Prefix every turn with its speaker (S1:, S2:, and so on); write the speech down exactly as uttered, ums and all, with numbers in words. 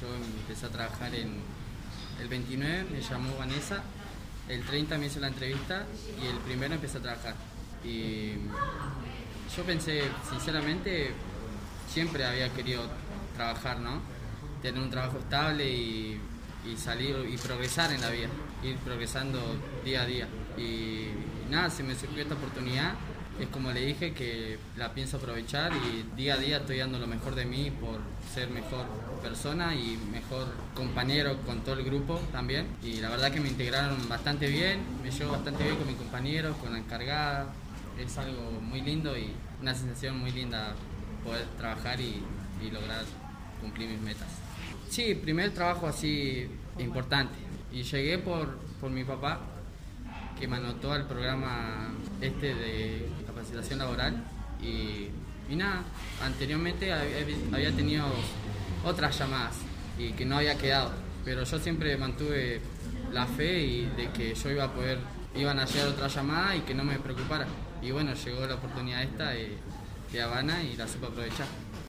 S1: yo empecé a trabajar en el veintinueve, me llamó Vanessa, el treinta me hizo la entrevista y el primero empecé a trabajar. Y yo pensé, sinceramente, siempre había querido trabajar, ¿no? Tener un trabajo estable y, y salir y progresar en la vida, ir progresando día a día. Y, y nada, se me surgió esta oportunidad. Es como le dije, que la pienso aprovechar y día a día estoy dando lo mejor de mí por ser mejor persona y mejor compañero con todo el grupo también. Y la verdad que me integraron bastante bien, me llevo bastante bien con mis compañeros, con la encargada. Es algo muy lindo y una sensación muy linda poder trabajar y, y lograr cumplir mis metas. Sí, primer trabajo así importante. Y llegué por, por mi papá, que me anotó al programa este de capacitación laboral y, y nada, anteriormente había tenido otras llamadas y que no había quedado, pero yo siempre mantuve la fe y de que yo iba a poder, iban a llegar otras llamadas y que no me preocupara. Y bueno, llegó la oportunidad esta de, de Habana y la supe aprovechar.